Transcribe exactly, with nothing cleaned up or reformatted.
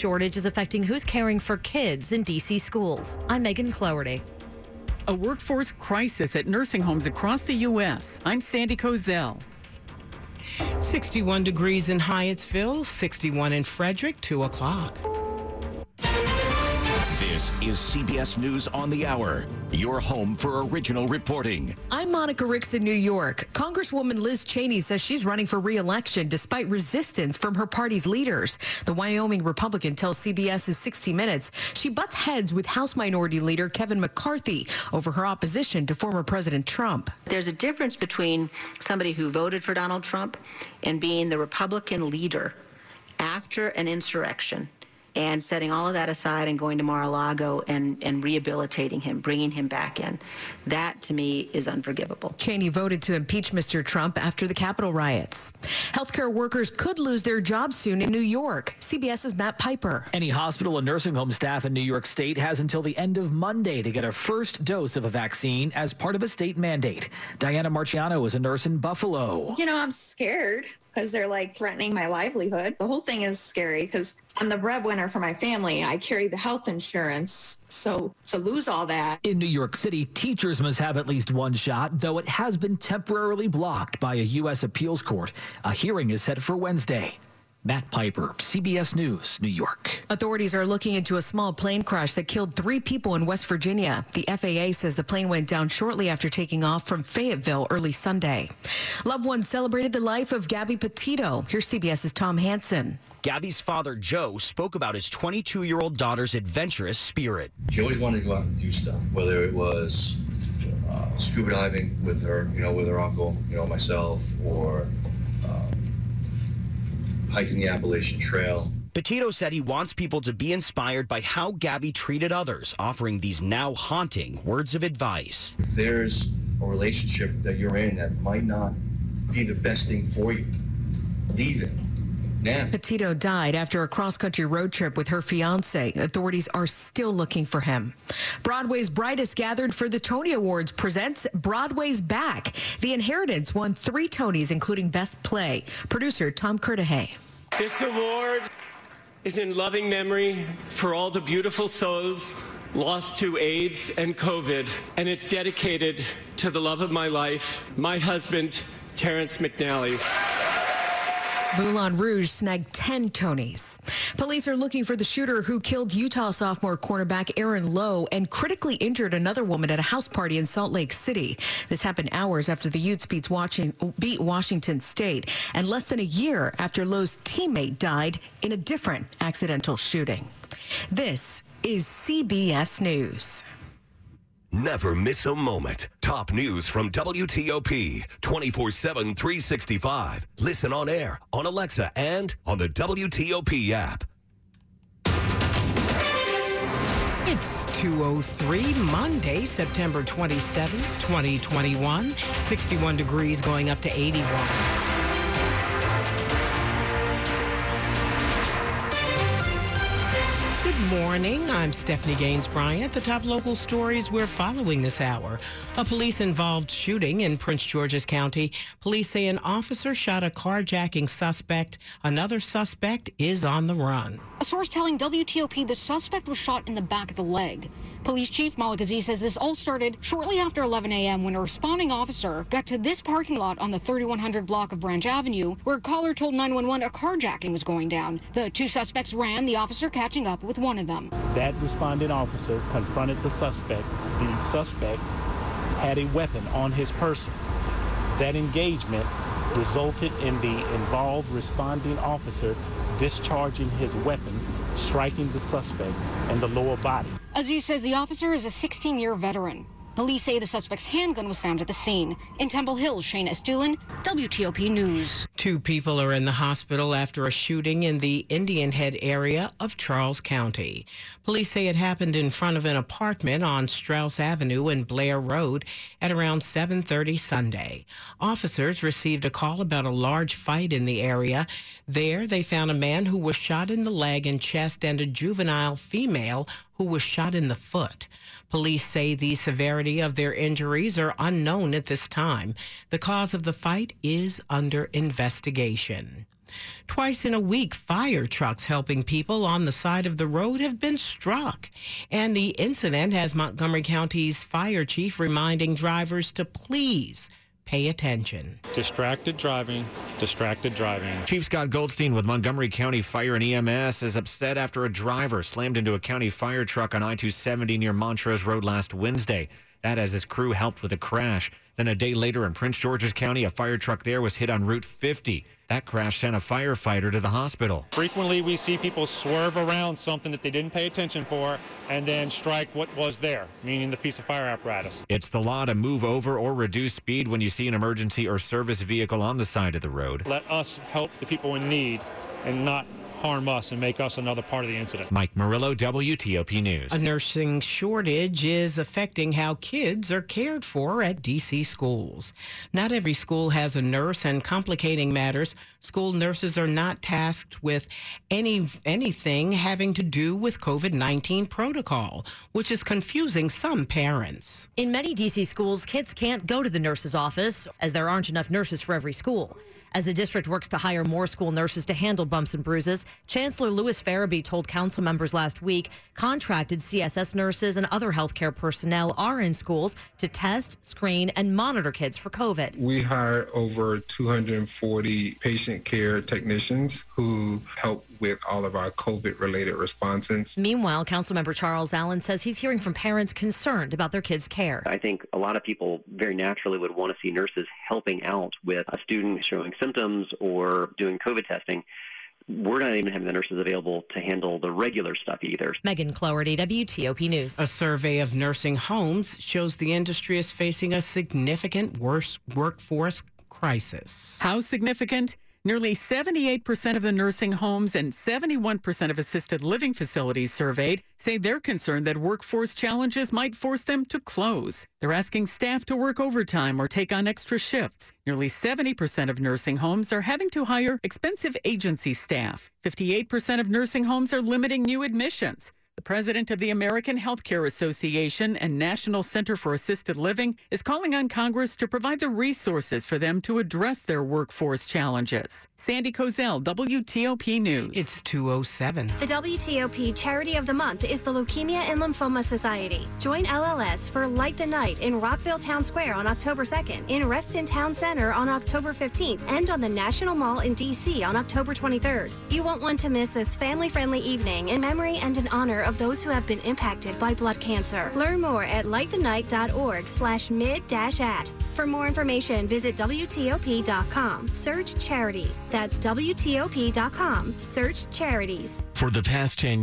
shortage is affecting who's caring for kids in D C schools. I'm Megan Cloherty. A workforce crisis at nursing homes across the U S I'm Sandy Kozel. sixty-one degrees in Hyattsville, sixty-one in Frederick, two o'clock. This is C B S News on the Hour, your home for original reporting. I'm Monica Ricks in New York. Congresswoman Liz Cheney says she's running for re-election despite resistance from her party's leaders. The Wyoming Republican tells CBS's sixty minutes she butts heads with House Minority Leader Kevin McCarthy over her opposition to former President Trump. There's a difference between somebody who voted for Donald Trump and being the Republican leader after an insurrection and setting all of that aside and going to Mar-a-Lago and, and rehabilitating him, bringing him back in. That, to me, is unforgivable. Cheney voted to impeach Mister Trump after the Capitol riots. Healthcare workers could lose their jobs soon in New York. CBS's Matt Piper. Any hospital and nursing home staff in New York State has until the end of Monday to get a first dose of a vaccine as part of a state mandate. Diana Marciano is a nurse in Buffalo. You know, I'm scared, because they're like threatening my livelihood. The whole thing is scary because I'm the breadwinner for my family. I carry the health insurance. So to lose all that. In New York City, teachers must have at least one shot, though it has been temporarily blocked by a U S appeals court. A hearing is set for Wednesday. Matt Piper, C B S News, New York. Authorities are looking into a small plane crash that killed three people in West Virginia. The F A A says the plane went down shortly after taking off from Fayetteville early Sunday. Loved ones celebrated the life of Gabby Petito. Here's CBS's Tom Hansen. Gabby's father, Joe, spoke about his twenty-two-year-old daughter's adventurous spirit. She always wanted to go out and do stuff, whether it was uh, scuba diving with her, you know, with her uncle, you know, myself, or uh, hiking the Appalachian Trail. Petito said he wants people to be inspired by how Gabby treated others, offering these now haunting words of advice. If there's a relationship that you're in that might not be the best thing for you, leave it now. Petito died after a cross-country road trip with her fiancé. Authorities are still looking for him. Broadway's Brightest gathered for the Tony Awards presents Broadway's Back. The Inheritance won three Tonys, including Best Play. Producer Tom Curtahay. This award is in loving memory for all the beautiful souls lost to AIDS and COVID, and it's dedicated to the love of my life, my husband, Terrence McNally. Moulin Rouge snagged ten Tonys. Police are looking for the shooter who killed Utah sophomore cornerback Aaron Lowe and critically injured another woman at a house party in Salt Lake City. This happened hours after the Utes beat Washington State and less than a year after Lowe's teammate died in a different accidental shooting. This is C B S News. Never miss a moment. Top news from W T O P, twenty-four seven, three sixty-five. Listen on air, on Alexa, and on the W T O P app. It's two oh three, Monday, September twenty-seventh, twenty twenty-one. sixty-one degrees going up to eighty-one. Good morning. I'm Stephanie Gaines Bryant. The top local stories we're following this hour. A police-involved shooting in Prince George's County. Police say an officer shot a carjacking suspect. Another suspect is on the run. A source telling W T O P the suspect was shot in the back of the leg. Police Chief Malik Aziz says this all started shortly after eleven a.m. when a responding officer got to this parking lot on the thirty-one hundred block of Branch Avenue, where a caller told nine one one a carjacking was going down. The two suspects ran, the officer catching up with one of them. That responding officer confronted the suspect. The suspect had a weapon on his person. That engagement resulted in the involved responding officer discharging his weapon, striking the suspect in the lower body. Aziz says the officer is a sixteen-year veteran. Police say the suspect's handgun was found at the scene. In Temple Hills, Shayna Estulin, W T O P News. Two people are in the hospital after a shooting in the Indian Head area of Charles County. Police say it happened in front of an apartment on Strauss Avenue and Blair Road at around seven thirty Sunday. Officers received a call about a large fight in the area. There, they found a man who was shot in the leg and chest and a juvenile female who was shot in the foot. Police say the severity of their injuries are unknown at this time. The cause of the fight is under investigation. Twice in a week, fire trucks helping people on the side of the road have been struck. And the incident has Montgomery County's fire chief reminding drivers to please pay attention. Distracted driving, distracted driving. Chief Scott Goldstein with Montgomery County Fire and E M S is upset after a driver slammed into a county fire truck on I two seventy near Montrose Road last Wednesday. That as his crew helped with a crash. Then a day later in Prince George's County, a fire truck there was hit on Route fifty. That crash sent a firefighter to the hospital. Frequently, we see people swerve around something that they didn't pay attention for and then strike what was there, meaning the piece of fire apparatus. It's the law to move over or reduce speed when you see an emergency or service vehicle on the side of the road. Let us help the people in need and not harm us and make us another part of the incident. Mike Murillo, W T O P News. A nursing shortage is affecting how kids are cared for at D C schools. Not every school has a nurse, and complicating matters, school nurses are not tasked with any anything having to do with COVID nineteen protocol, which is confusing some parents. In many D C schools, kids can't go to the nurse's office as there aren't enough nurses for every school. As the district works to hire more school nurses to handle bumps and bruises, Chancellor Louis Farabee told council members last week contracted C S S nurses and other healthcare personnel are in schools to test, screen, and monitor kids for COVID. We hired over two hundred forty patient care technicians who help with all of our COVID-related responses. Meanwhile, Councilmember Charles Allen says he's hearing from parents concerned about their kids' care. I think a lot of people very naturally would want to see nurses helping out with a student showing symptoms or doing COVID testing. We're not even having the nurses available to handle the regular stuff either. Megan Cloherty, W T O P News. A survey of nursing homes shows the industry is facing a significant worse workforce crisis. How significant? Nearly seventy-eight percent of the nursing homes and seventy-one percent of assisted living facilities surveyed say they're concerned that workforce challenges might force them to close. They're asking staff to work overtime or take on extra shifts. Nearly seventy percent of nursing homes are having to hire expensive agency staff. fifty-eight percent of nursing homes are limiting new admissions. The president of the American Healthcare Association and National Center for Assisted Living is calling on Congress to provide the resources for them to address their workforce challenges. Sandy Kozel, W T O P News. It's two oh seven. The W T O P Charity of the Month is the Leukemia and Lymphoma Society. Join L L S for Light the Night in Rockville Town Square on October second, in Reston Town Center on October fifteenth, and on the National Mall in D C on October twenty-third. You won't want to miss this family-friendly evening in memory and in honor of those who have been impacted by blood cancer. Learn more at light the night dot org slash mid dash at. For more information, visit W T O P dot com. Search charities. That's W T O P dot com. Search charities. For the past ten